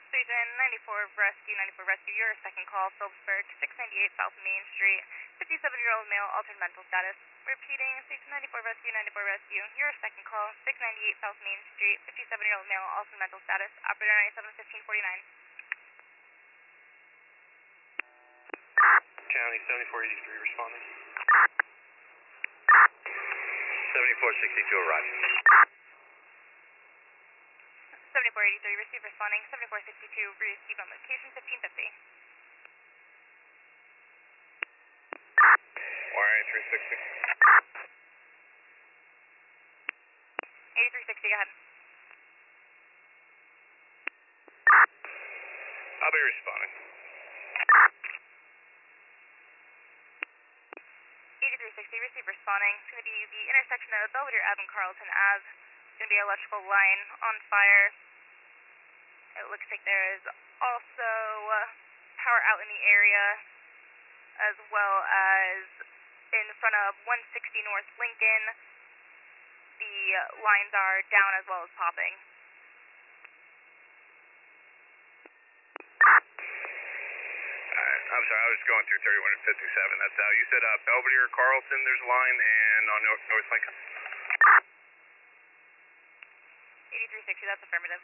Station 94 Rescue, your second call, Phillipsburg, 698 South Main Street, 57-year-old male, altered mental status. Repeating, Station 94 Rescue, your second call, 698 South Main Street, 57-year-old male, altered mental status, operator 971549. County 7483 responding. 7462 arriving. 7483, receive responding, 7462, receive on location 1550. Wiring 360. 8360, go ahead. I'll be responding. 8360, receive responding. It's going to be the intersection of Belvedere Ave and Carlton Ave. It's going to be an electrical line on fire. It looks like there is also power out in the area, as well as in front of 160 North Lincoln. The lines are down as well as popping. I'm sorry, I was going through 31 and 57. That's out. You said Belvedere, Carlton, there's a line, and on North Lincoln. 8360, that's affirmative.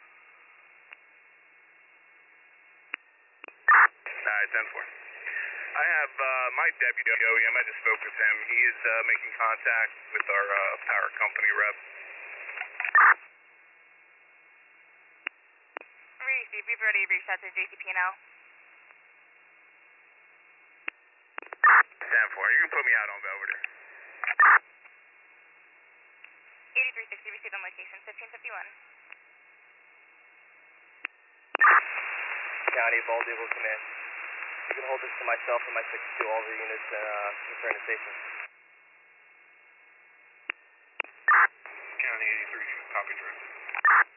Alright, 10-4. I have my deputy OEM. I just spoke with him. He is making contact with our power company rep. Receive, we've already reached out to JCP&L. 10-4, you can put me out on Belvedere. 8360, received on location 1551. County, Baltimore Command. You can hold this to myself and my 62, all the units return to station. County 83, copy direct.